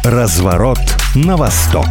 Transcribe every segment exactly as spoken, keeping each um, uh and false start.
Разворот на восток.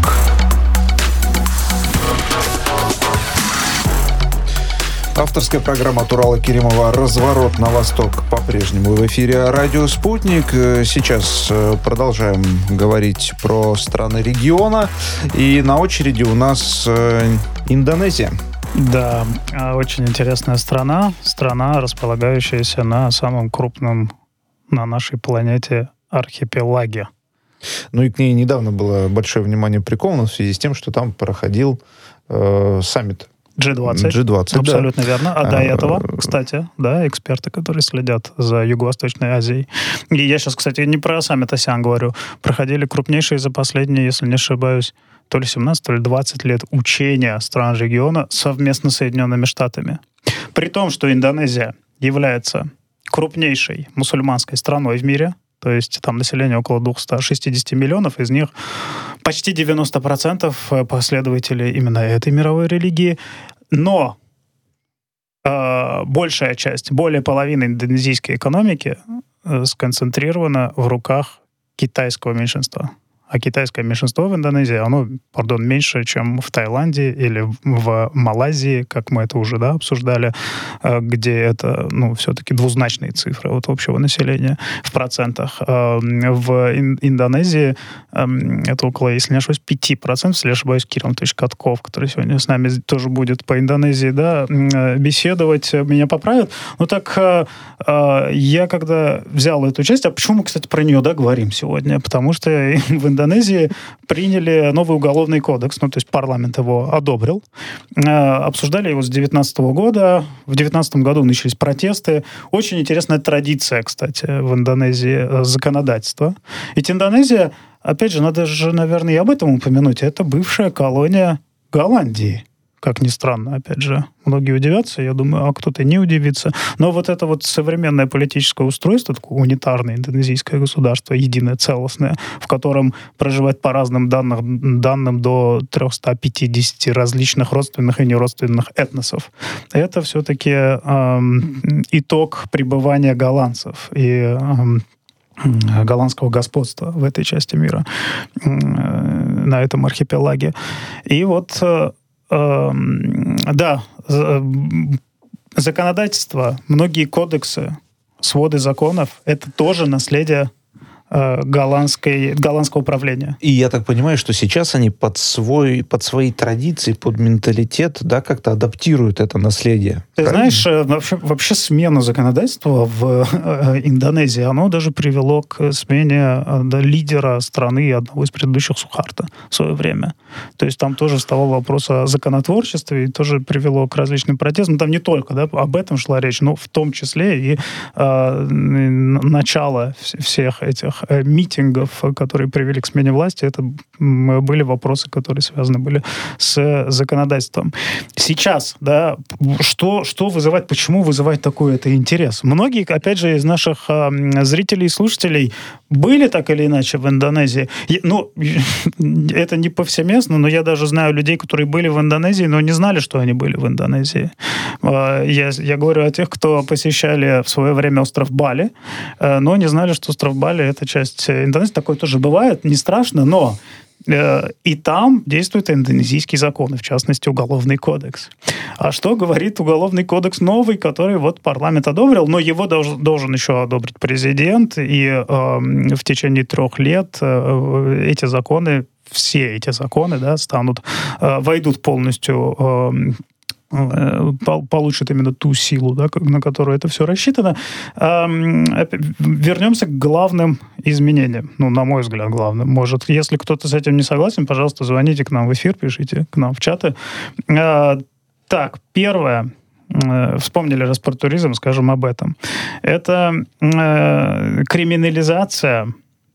Авторская программа от Урала Керимова «Разворот на восток» по-прежнему в эфире «Радио Спутник». Сейчас продолжаем говорить про страны региона. И на очереди у нас Индонезия. Да, очень интересная страна. Страна, располагающаяся на самом крупном на нашей планете архипелаге. Ну и к ней недавно было большое внимание приковано в связи с тем, что там проходил э, саммит джи двадцать. джи двадцать, абсолютно да. верно. А до этого, кстати, да, эксперты, которые следят за Юго-Восточной Азией. И я сейчас, кстати, не про саммит АСЕАН говорю. Проходили крупнейшие за последние, если не ошибаюсь, то ли семнадцать, то ли двадцать лет учения стран региона совместно с Соединенными Штатами. При том, что Индонезия является крупнейшей мусульманской страной в мире, то есть там население около двести шестьдесят миллионов, из них почти девяносто процентов последователей именно этой мировой религии. Но э, большая часть, более половины индонезийской экономики э, сконцентрирована в руках китайского меньшинства. А китайское меньшинство в Индонезии, оно, пардон, меньше, чем в Таиланде или в Малайзии, как мы это уже, да, обсуждали, где это, ну, все-таки двузначные цифры от общего населения в процентах. В Индонезии это около, если не ошибаюсь, пять процентов, если не ошибаюсь, Кирилл Анатольевич Катков, который сегодня с нами тоже будет по Индонезии, да, беседовать, меня поправят. Ну так, я когда взял эту часть, а почему мы, кстати, про нее, да, говорим сегодня? Потому что в Индонезии приняли новый уголовный кодекс, ну, то есть парламент его одобрил. Э, обсуждали его с две тысячи девятнадцатого года. В две тысячи девятнадцатом году начались протесты. Очень интересная традиция, кстати, в Индонезии законодательства. Ведь Индонезия, опять же, надо же, наверное, и об этом упомянуть, это бывшая колония Голландии. Как ни странно, опять же. Многие удивятся, я думаю, а кто-то не удивится. Но вот это вот современное политическое устройство, такое унитарное индонезийское государство, единое, целостное, в котором проживает по разным данным, данным до триста пятьдесят различных родственных и неродственных этносов. Это все-таки эм, итог пребывания голландцев и эм, голландского господства в этой части мира, э, на этом архипелаге. И вот да, законодательство, многие кодексы, своды законов — это тоже наследие голландской, голландского управления. И я так понимаю, что сейчас они под, свой, под свои традиции, под менталитет, да, как-то адаптируют это наследие. Ты правильно? знаешь, вообще, вообще смена законодательства в Индонезии, оно даже привело к смене, да, лидера страны одного из предыдущих Сухарто в свое время. То есть там тоже вставал вопрос о законотворчестве и тоже привело к различным протестам. Там не только, да, об этом шла речь, но в том числе и э, начало всех этих митингов, которые привели к смене власти, это были вопросы, которые связаны были с законодательством. Сейчас, да, что, что вызывает, почему вызывает такой это интерес? Многие, опять же, из наших э, зрителей и слушателей были так или иначе в Индонезии. Я, ну, это не повсеместно, но я даже знаю людей, которые были в Индонезии, но не знали, что они были в Индонезии. Э, я, я говорю о тех, кто посещали в свое время остров Бали, э, но не знали, что остров Бали — это часть Индонезии. Такое тоже бывает, не страшно, но э, и там действуют индонезийские законы, в частности, Уголовный кодекс. А что говорит Уголовный кодекс новый, который вот парламент одобрил, но его должен, должен еще одобрить президент, и э, в течение трех лет э, эти законы, все эти законы, да, станут, э, войдут полностью э, получит именно ту силу, да, на которую это все рассчитано. Вернемся к главным изменениям. Ну, на мой взгляд, главным. Может, если кто-то с этим не согласен, пожалуйста, звоните к нам в эфир, пишите к нам в чаты. Так, первое. Вспомнили Роспортуризм, скажем об этом. Это криминализация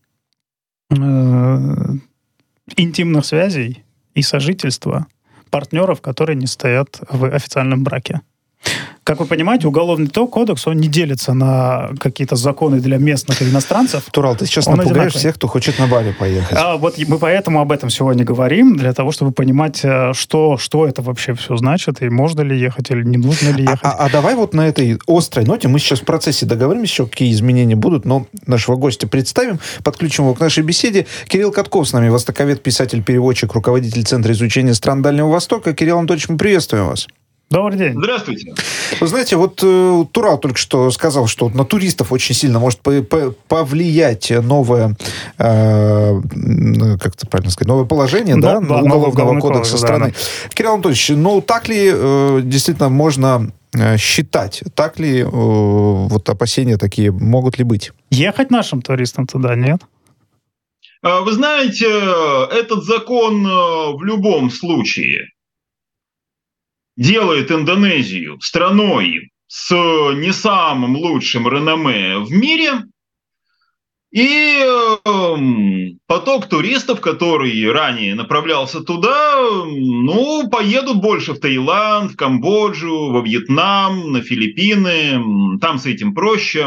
интимных связей и сожительства партнеров, которые не стоят в официальном браке. Как вы понимаете, уголовный кодекс, он не делится на какие-то законы для местных и иностранцев. Турал, ты сейчас Он напугаешь одинаковый. всех, кто хочет на Бали поехать. А, вот мы поэтому об этом сегодня говорим, для того, чтобы понимать, что, что это вообще все значит, и можно ли ехать, или не нужно ли ехать. А, а, а давай вот на этой острой ноте, мы сейчас в процессе договоримся еще, какие изменения будут, но нашего гостя представим, подключим его к нашей беседе. Кирилл Катков с нами, востоковед, писатель, переводчик, руководитель Центра изучения стран Дальнего Востока. Кирилл Анатольевич, мы приветствуем вас. Добрый день. Здравствуйте. Вы знаете, вот э, Турал только что сказал, что на туристов очень сильно может по- по- повлиять новое, э, как это правильно сказать, новое положение, Но, да, да, Уголовного кодекса кодекс, страны. Да, да. Кирилл Анатольевич, ну так ли э, действительно можно э, считать, так ли э, вот опасения такие могут ли быть? Ехать нашим туристам туда, нет? Вы знаете, этот закон в любом случае делает Индонезию страной с не самым лучшим реноме в мире. И э, поток туристов, который ранее направлялся туда, ну, поедут больше в Таиланд, в Камбоджу, во Вьетнам, на Филиппины. Там с этим проще.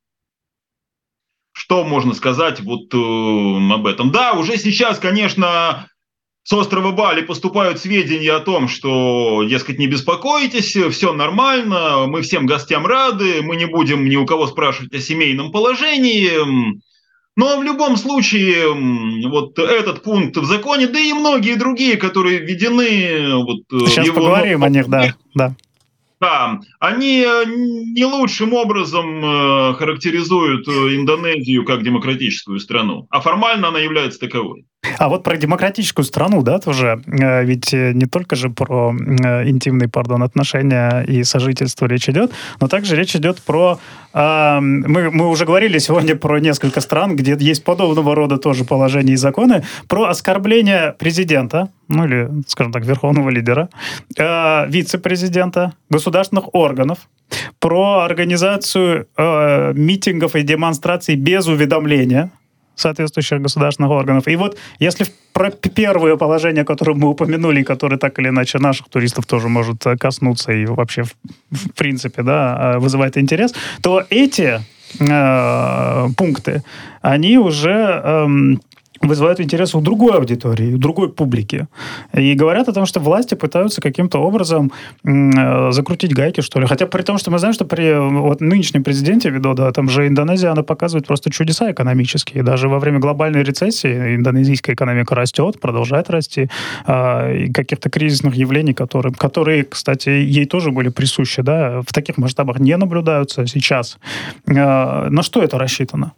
Что можно сказать вот э, об этом? Да, уже сейчас, конечно, с острова Бали поступают сведения о том, что, дескать, не беспокойтесь, все нормально, мы всем гостям рады, мы не будем ни у кого спрашивать о семейном положении. Но в любом случае, вот этот пункт в законе, да и многие другие, которые введены... Вот, Сейчас его... поговорим о них, да. да. Да, они не лучшим образом характеризуют Индонезию как демократическую страну, а формально она является таковой. А вот про демократическую страну, да, тоже, ведь не только же про интимные, пардон, отношения и сожительство речь идет, но также речь идет про... Э, мы, мы уже говорили сегодня про несколько стран, где есть подобного рода тоже положения и законы, про оскорбление президента, ну или, скажем так, верховного лидера, э, вице-президента, государственных органов, про организацию э, митингов и демонстраций без уведомления соответствующих государственных органов. И вот если про первое положение, которое мы упомянули, которое так или иначе наших туристов тоже может коснуться и вообще в, в принципе, да, вызывает интерес, то эти э, пункты, они уже... Э, вызывают интерес у другой аудитории, у другой публики. И говорят о том, что власти пытаются каким-то образом м- закрутить гайки, что ли. Хотя при том, что мы знаем, что при вот, нынешнем президенте Видодо, там же Индонезия, она показывает просто чудеса экономические. Даже во время глобальной рецессии индонезийская экономика растет, продолжает расти. А, и каких-то кризисных явлений, которые, которые, кстати, ей тоже были присущи, да, в таких масштабах не наблюдаются сейчас. А, на что это рассчитано?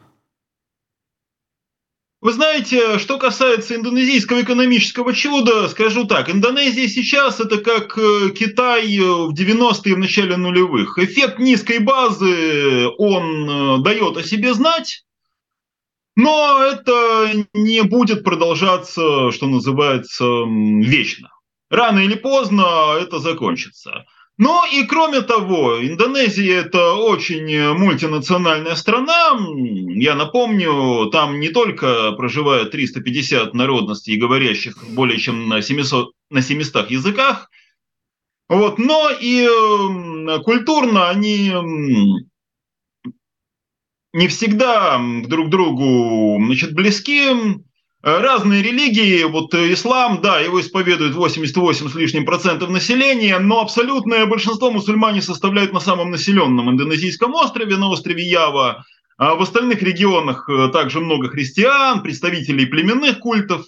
Вы знаете, что касается индонезийского экономического чуда, скажу так, Индонезия сейчас это как Китай в девяностые, в начале нулевых. Эффект низкой базы, он дает о себе знать, но это не будет продолжаться, что называется, вечно. Рано или поздно это закончится. Ну и кроме того, Индонезия – это очень мультинациональная страна. Я напомню, там не только проживают триста пятьдесят народностей, говорящих более чем на семисот, на семистах языках, вот, но и культурно они не всегда друг другу, значит, близки. Разные религии, вот ислам, да, его исповедует восемьдесят восемь с лишним процентов населения, но абсолютное большинство мусульмане составляют на самом населенном индонезийском острове, на острове Ява. А в остальных регионах также много христиан, представителей племенных культов.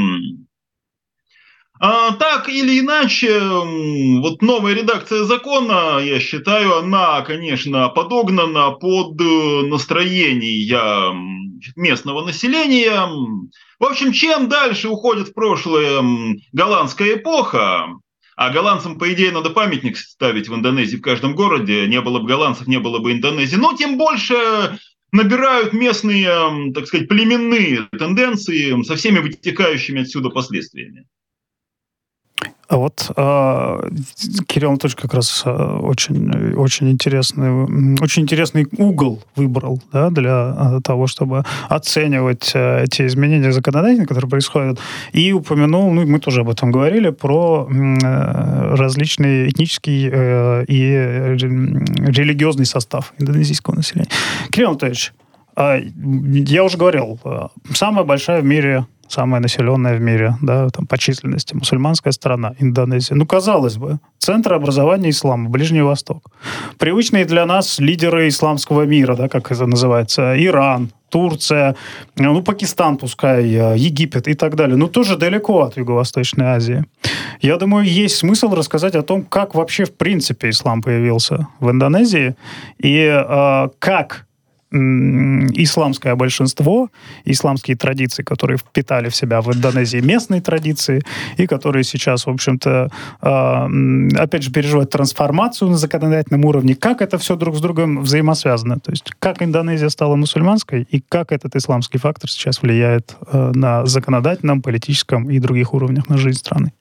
А, так или иначе, вот новая редакция закона, я считаю, она, конечно, подогнана под настроение местного населения. В общем, чем дальше уходит в прошлое голландская эпоха, а голландцам, по идее, надо памятник ставить в Индонезии в каждом городе, не было бы голландцев, не было бы Индонезии, но тем больше набирают местные, так сказать, племенные тенденции со всеми вытекающими отсюда последствиями. А вот э, Кирилл Анатольевич как раз э, очень, очень, интересный, очень интересный угол выбрал, да, для э, того, чтобы оценивать э, те изменения законодательные, которые происходят, и упомянул, ну, мы тоже об этом говорили, про э, различный этнический э, и религиозный состав индонезийского населения. Кирилл Анатольевич, э, я уже говорил, э, самая большая в мире, самая населенная в мире, да, там, по численности, мусульманская страна, Индонезия. Ну, казалось бы, центр образования ислама, Ближний Восток. Привычные для нас лидеры исламского мира, да, как это называется, Иран, Турция, ну, Пакистан, пускай, Египет и так далее. Но тоже далеко от Юго-Восточной Азии. Я думаю, есть смысл рассказать о том, как вообще, в принципе, ислам появился в Индонезии и э, как исламское большинство, исламские традиции, которые впитали в себя в Индонезии местные традиции, и которые сейчас, в общем-то, э, опять же, переживают трансформацию на законодательном уровне, как это все друг с другом взаимосвязано. То есть, как Индонезия стала мусульманской, и как этот исламский фактор сейчас влияет э, на законодательном, политическом и других уровнях на жизнь страны.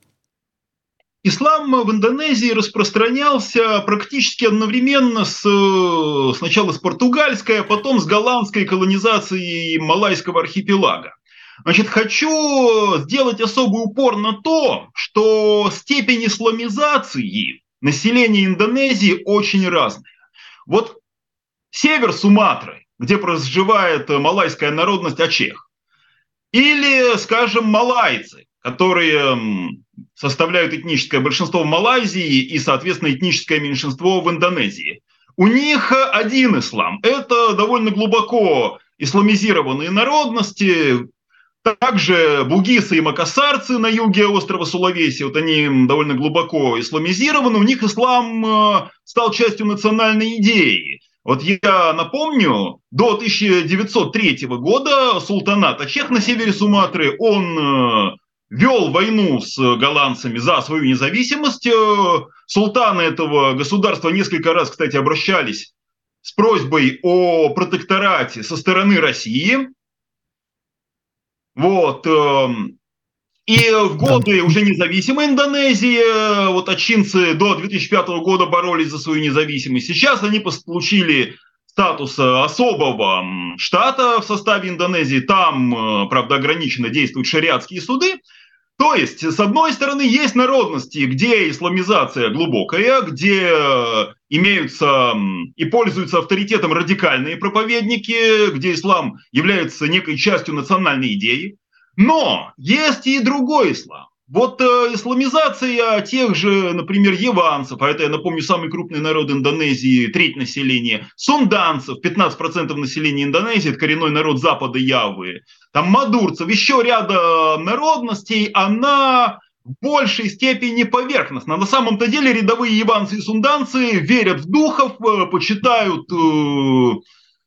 Ислам в Индонезии распространялся практически одновременно с, сначала с португальской, а потом с голландской колонизацией Малайского архипелага. Значит, хочу сделать особый упор на то, что степень исламизации населения Индонезии очень разная. Вот север Суматры, где проживает малайская народность Ачех, или, скажем, малайцы, которые составляют этническое большинство в Малайзии и, соответственно, этническое меньшинство в Индонезии. У них один ислам. Это довольно глубоко исламизированные народности. Также бугисы и макасарцы на юге острова Сулавеси, вот они довольно глубоко исламизированы. У них ислам стал частью национальной идеи. Вот я напомню, до тысяча девятьсот третьего года султанат Ачех на севере Суматры, он вел войну с голландцами за свою независимость. Султаны этого государства несколько раз, кстати, обращались с просьбой о протекторате со стороны России. Вот. И в годы уже независимой Индонезии, вот ачинцы до две тысячи пятого года боролись за свою независимость. Сейчас они получили статус особого штата в составе Индонезии. Там, правда, ограниченно действуют шариатские суды. То есть, с одной стороны, есть народности, где исламизация глубокая, где имеются и пользуются авторитетом радикальные проповедники, где ислам является некой частью национальной идеи. Но есть и другой ислам. Вот э, исламизация тех же, например, яванцев, а это, я напомню, самый крупный народ Индонезии, треть населения, сунданцев, пятнадцать процентов населения Индонезии, это коренной народ запада Явы, там мадурцев, еще ряда народностей, она в большей степени поверхностна. На самом-то деле рядовые яванцы и сунданцы верят в духов, э, почитают... Э,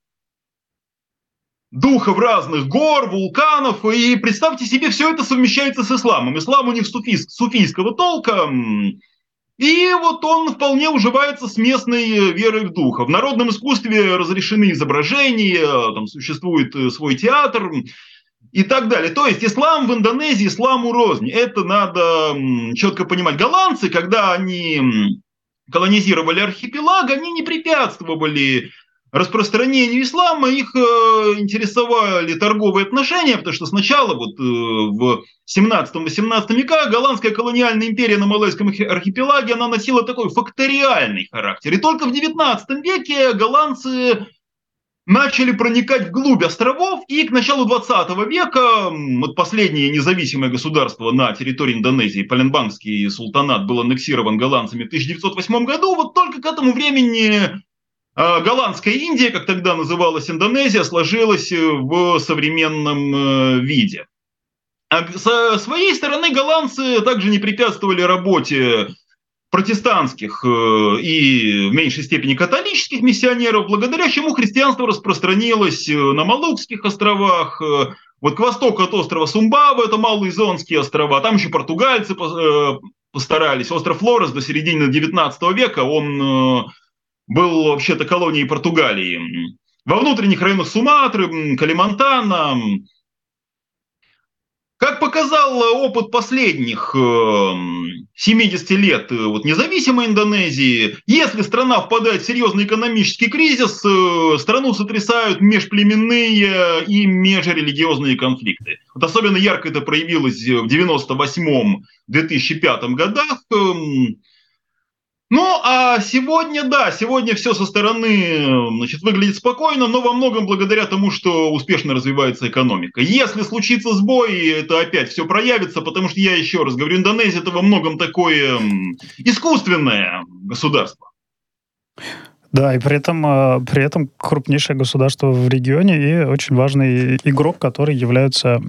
духов разных гор, вулканов, и представьте себе, все это совмещается с исламом. Ислам у них суфийск, суфийского толка, и вот он вполне уживается с местной верой в духа. В народном искусстве разрешены изображения, там существует свой театр и так далее. То есть ислам в Индонезии, исламу рознь. Это надо четко понимать. Голландцы, когда они колонизировали архипелаг, они не препятствовали распространению ислама, их э, интересовали торговые отношения, потому что сначала вот, э, в семнадцатом-восемнадцатом веках голландская колониальная империя на Малайском архипелаге, она носила такой факториальный характер. И только в девятнадцатом веке голландцы начали проникать вглубь островов, и к началу двадцатого века, вот последнее независимое государство на территории Индонезии, Палембангский султанат, был аннексирован голландцами в тысяча девятьсот восьмом году, вот только к этому времени голландская Индия, как тогда называлась Индонезия, сложилась в современном виде. А со своей стороны голландцы также не препятствовали работе протестантских и в меньшей степени католических миссионеров, благодаря чему христианство распространилось на Малукских островах, вот к востоку от острова Сумбава, это Малоизонские острова, там еще португальцы постарались. Остров Флорес до середины девятнадцатого века, он был вообще-то колонией Португалии. Во внутренних районах Суматры, Калимантана Как показал опыт последних семидесяти лет вот, независимой Индонезии, если страна впадает в серьезный экономический кризис, страну сотрясают межплеменные и межрелигиозные конфликты. Вот особенно ярко это проявилось в девяносто восьмом — две тысячи пятом годах. Ну, а сегодня, да, сегодня все со стороны, значит, выглядит спокойно, но во многом благодаря тому, что успешно развивается экономика. Если случится сбой, это опять все проявится, потому что, я еще раз говорю, Индонезия – это во многом такое искусственное государство. Да, и при этом, при этом крупнейшее государство в регионе и очень важный игрок, который является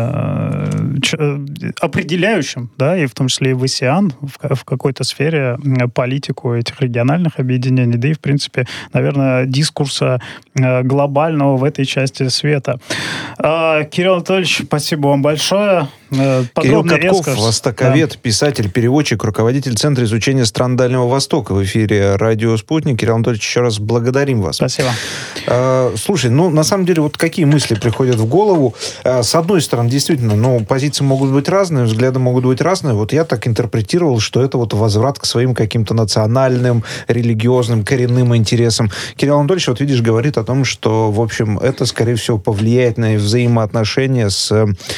э, ч, определяющим, да, и в том числе и в АСЕАН, в, в какой-то сфере политику этих региональных объединений, да и, в принципе, наверное, дискурса глобального в этой части света. Э, Кирилл Анатольевич, спасибо вам большое. Кирилл Катков, востоковед, да. Писатель, переводчик, руководитель Центра изучения стран Дальнего Востока. В эфире «Радио Спутник». Кирилл Анатольевич, еще раз благодарим вас. Спасибо. А, слушай, ну, на самом деле, вот какие мысли приходят в голову? А, с одной стороны, действительно, ну, позиции могут быть разные, взгляды могут быть разные. Вот я так интерпретировал, что это вот возврат к своим каким-то национальным, религиозным, коренным интересам. Кирилл Анатольевич, вот видишь, говорит о том, что, в общем, это, скорее всего, повлияет на взаимоотношения с...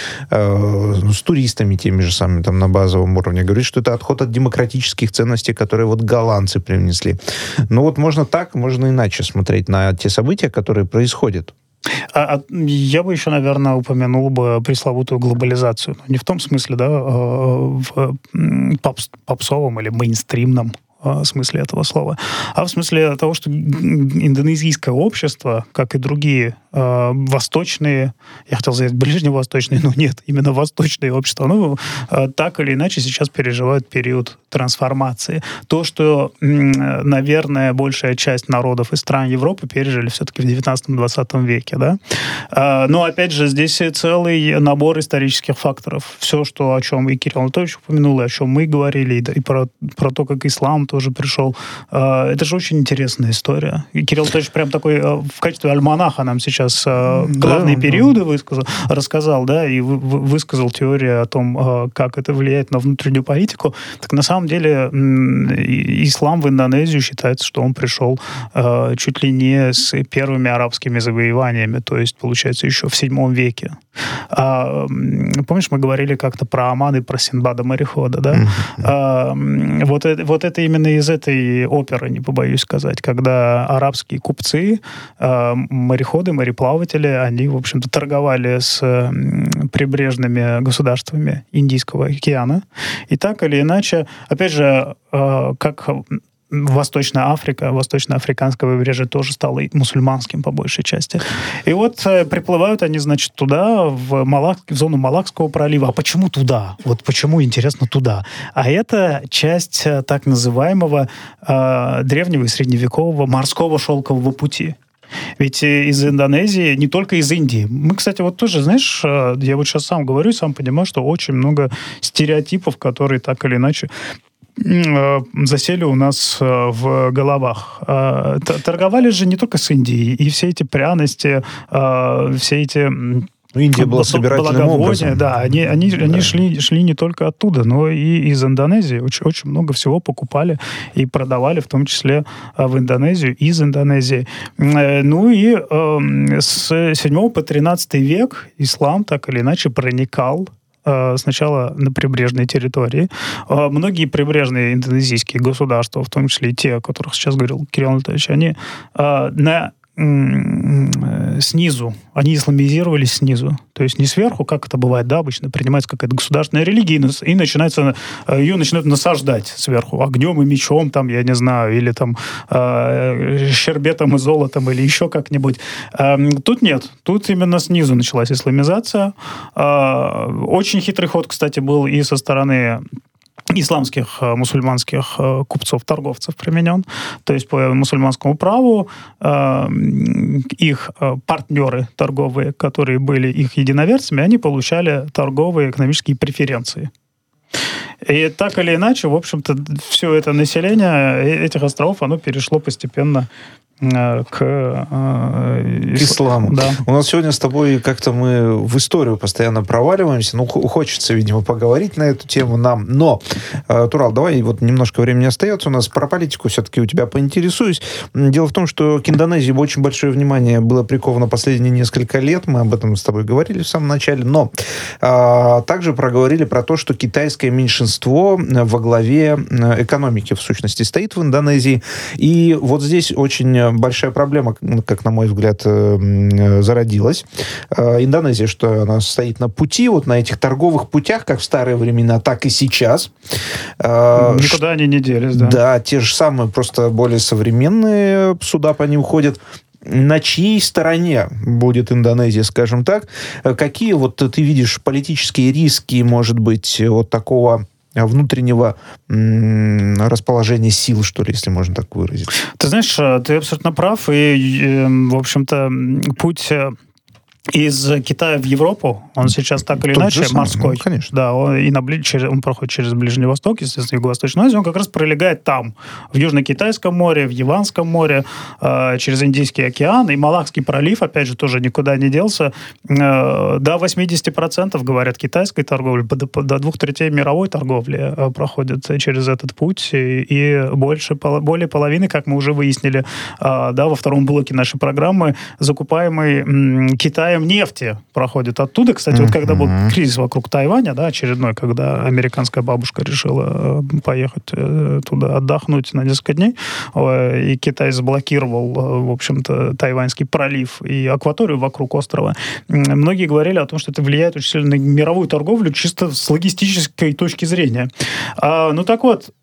Э, с туристами теми же самыми там на базовом уровне. Говорит, что это отход от демократических ценностей, которые вот голландцы привнесли. Ну вот можно так, можно иначе смотреть на те события, которые происходят. А, а, я бы еще, наверное, упомянул бы пресловутую глобализацию. Не в том смысле, да, в попс, попсовом или мейнстримном смысле этого слова, а в смысле того, что индонезийское общество, как и другие э, восточные, я хотел сказать ближневосточные, но нет, именно восточные общества, ну, э, так или иначе сейчас переживают период трансформации. То, что, э, наверное, большая часть народов и стран Европы пережили все-таки в девятнадцатом-двадцатом веке, да. Э, но, опять же, здесь целый набор исторических факторов. Все, что, о чем и Кирилл Анатольевич упомянул, и о чем мы говорили, и, и про, про то, как ислам тоже пришел. Это же очень интересная история. И Кирилл Анатольевич прям такой в качестве альманаха нам сейчас главные да, периоды да. Высказал, рассказал, да, и высказал теорию о том, как это влияет на внутреннюю политику. Так на самом деле ислам в Индонезию считается, что он пришел чуть ли не с первыми арабскими завоеваниями, то есть, получается, еще в седьмом веке. А, помнишь, мы говорили как-то про Оман и про Синдбада морехода, да? Mm-hmm. А, вот, это, вот это именно из этой оперы, не побоюсь сказать, когда арабские купцы, а, мореходы, мореплаватели, они, в общем-то, торговали с прибрежными государствами Индийского океана. И так или иначе, опять же, а, как... Восточная Африка, восточно-африканское побережье тоже стало мусульманским по большей части. И вот э, приплывают они, значит, туда, в, Малак, в зону Малакского пролива. А почему туда? Вот почему, интересно, туда? А это часть э, так называемого э, древнего и средневекового морского шелкового пути. Ведь из Индонезии, не только из Индии. Мы, кстати, вот тоже, знаешь, я вот сейчас сам говорю, сам понимаю, что очень много стереотипов, которые так или иначе засели у нас в головах. Торговали же не только с Индией, и все эти пряности, все эти... Индия была собирательным образом. Да, они, они, да. они шли, шли не только оттуда, но и из Индонезии. Очень, очень много всего покупали и продавали, в том числе в Индонезию, из Индонезии. Ну и э, с седьмого по тринадцатый век ислам так или иначе проникал сначала на прибрежной территории. Многие прибрежные индонезийские государства, в том числе и те, о которых сейчас говорил Кирилл Анатольевич, они на снизу, они исламизировались снизу. То есть не сверху, как это бывает, да, обычно принимается какая-то государственная религия, и начинается, ее начинают насаждать сверху огнем и мечом, там, я не знаю, или там э, щербетом и золотом, или еще как-нибудь. Э, тут нет. Тут именно снизу началась исламизация. Э, очень хитрый ход, кстати, был и со стороны исламских, мусульманских купцов, торговцев применен. То есть по мусульманскому праву э, их партнеры торговые, которые были их единоверцами, они получали торговые экономические преференции. И так или иначе, в общем-то, все это население этих островов, оно перешло постепенно к, к исламу. Да. У нас сегодня с тобой как-то мы в историю постоянно проваливаемся. Ну, хочется, видимо, поговорить на эту тему нам. Но, Турал, давай, вот немножко времени остается у нас. Про политику все-таки у тебя поинтересуюсь. Дело в том, что к Индонезии очень большое внимание было приковано последние несколько лет. Мы об этом с тобой говорили в самом начале. Но а, также проговорили про то, что китайское меньшинство во главе экономики, в сущности, стоит в Индонезии. И вот здесь очень большая проблема, как, на мой взгляд, зародилась. Индонезия, что она стоит на пути, вот на этих торговых путях, как в старые времена, так и сейчас. Никуда Ш... они не делись, да. Да, те же самые, просто более современные суда по ним ходят. На чьей стороне будет Индонезия, скажем так? Какие вот ты видишь политические риски, может быть, вот такого внутреннего м- расположения сил, что ли, если можно так выразить? Ты знаешь, ты абсолютно прав, и, в общем-то, путь из Китая в Европу, он сейчас так или Тот иначе самый, морской. Ну, конечно. Да, он, и на, через, он проходит через Ближний Восток, естественно, Юго-Восточную Азию, он как раз пролегает там, в Южно-Китайском море, в Яванском море, э, через Индийский океан, и Малакский пролив, опять же, тоже никуда не делся. Э, до восемьдесят процентов, говорят, китайской торговли, до, до двух третей мировой торговли э, проходит через этот путь, и, и больше, более половины, как мы уже выяснили, э, да, во втором блоке нашей программы, закупаемый м, Китаем нефти проходит оттуда. Кстати, uh-huh. вот когда был кризис вокруг Тайваня, да, очередной, когда американская бабушка решила поехать туда отдохнуть на несколько дней, и Китай заблокировал, в общем-то, Тайваньский пролив и акваторию вокруг острова, многие говорили о том, что это влияет очень сильно на мировую торговлю чисто с логистической точки зрения. А, ну так вот,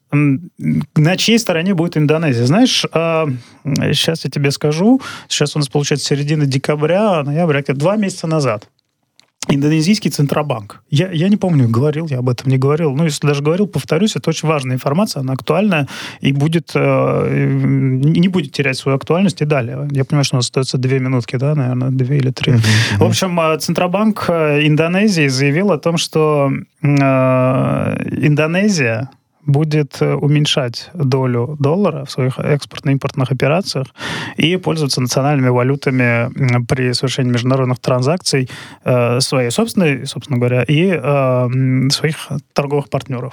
на чьей стороне будет Индонезия? Знаешь, сейчас я тебе скажу, сейчас у нас получается середина декабря, ноября, два месяца назад. Индонезийский Центробанк. Я, я не помню, говорил я об этом, не говорил. Ну, если даже говорил, повторюсь, это очень важная информация, она актуальная и будет, э, не будет терять свою актуальность и далее. Я понимаю, что у нас остается две минутки, да, наверное, две или три. Uh-huh. В общем, Центробанк Индонезии заявил о том, что э, Индонезия будет уменьшать долю доллара в своих экспортно-импортных операциях и пользоваться национальными валютами при совершении международных транзакций э, своей собственной, собственно говоря, и э, своих торговых партнеров.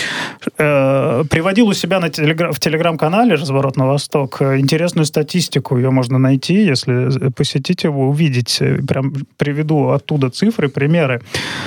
Э, приводил у себя на телегра- в телеграм-канале «Разворот на Восток» интересную статистику, ее можно найти, если посетить его, увидеть. Прям приведу оттуда цифры, примеры.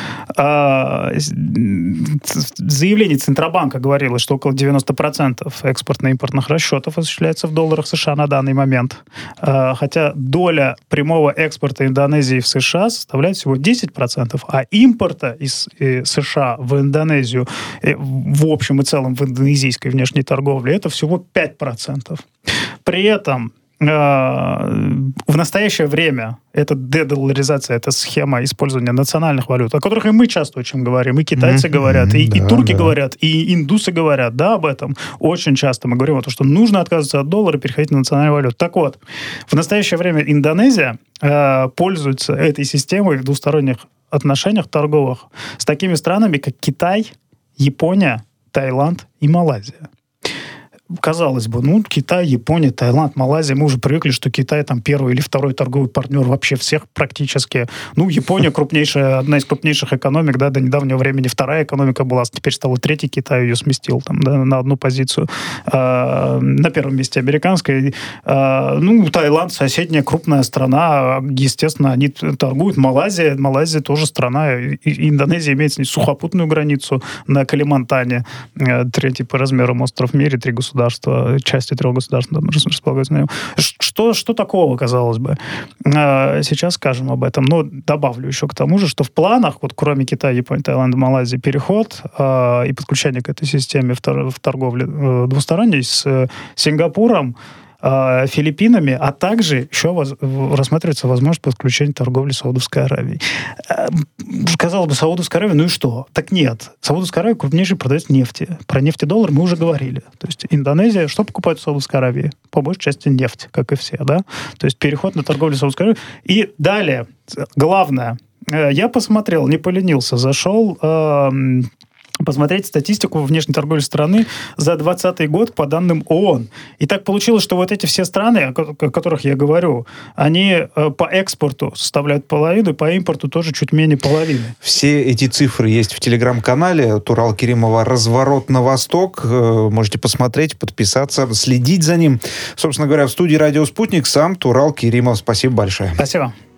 Э, заявление Центробанка говорилось, что около девяносто процентов экспортно-импортных расчетов осуществляется в долларах США на данный момент. Э, хотя доля прямого экспорта Индонезии в США составляет всего десять процентов, а импорта из э, США в Индонезию э, в общем и целом в индонезийской внешней торговле это всего пять процентов. При этом э, в настоящее время эта дедолларизация, эта схема использования национальных валют, о которых и мы часто очень говорим, и китайцы mm-hmm, говорят, и, да, и турки да. говорят, и индусы говорят, да, об этом. Очень часто мы говорим о том, что нужно отказываться от доллара и переходить на национальную валюту. Так вот, в настоящее время Индонезия э, пользуется этой системой в двусторонних отношениях торговых с такими странами, как Китай, Япония, Таиланд и Малайзия. Казалось бы, ну, Китай, Япония, Таиланд, Малайзия, мы уже привыкли, что Китай там первый или второй торговый партнер вообще всех практически. Ну, Япония крупнейшая, одна из крупнейших экономик, да, до недавнего времени вторая экономика была, теперь стала третий, Китай ее сместил там, да, на одну позицию. А, на первом месте американская. А, ну, Таиланд, соседняя крупная страна, естественно, они торгуют. Малайзия, Малайзия тоже страна, и, и Индонезия имеет с ней сухопутную границу на Калимантане, третий по размерам остров в мире, три государства. Части трех государств располагаются на нем. Что, что такого, казалось бы? Сейчас скажем об этом. Но добавлю еще к тому же, что в планах, вот кроме Китая, Японии, Таиланда, Малайзии, переход э, и подключение к этой системе в, тор- в торговле э, двусторонней с Сингапуром, Филиппинами, а также еще воз, рассматривается возможность подключения торговли Саудовской Аравией. Казалось бы, Саудовская Аравия, ну и что? Так нет. Саудовская Аравия крупнейший продавец нефти. Про нефтедоллар мы уже говорили. То есть Индонезия, что покупает в Саудовской Аравии? По большей части нефть, как и все, да? То есть переход на торговлю Саудовской Аравии. И далее, главное, я посмотрел, не поленился, зашел... Э, посмотреть статистику внешней торговли страны за двадцатый год по данным ООН. И так получилось, что вот эти все страны, о которых я говорю, они по экспорту составляют половину, и по импорту тоже чуть менее половины. Все эти цифры есть в телеграм-канале Турала Керимова «Разворот на восток». Можете посмотреть, подписаться, следить за ним. Собственно говоря, в студии «Радио Спутник» сам Турал Керимов. Спасибо большое. Спасибо.